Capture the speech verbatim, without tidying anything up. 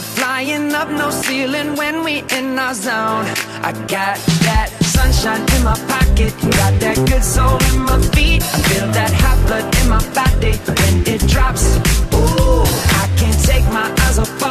We're flying up, no ceiling when we in our zone. I got that sunshine in my pocket, got that good soul in my feet. I feel that hot blood in my body when it drops. Ooh, I can't take my eyes off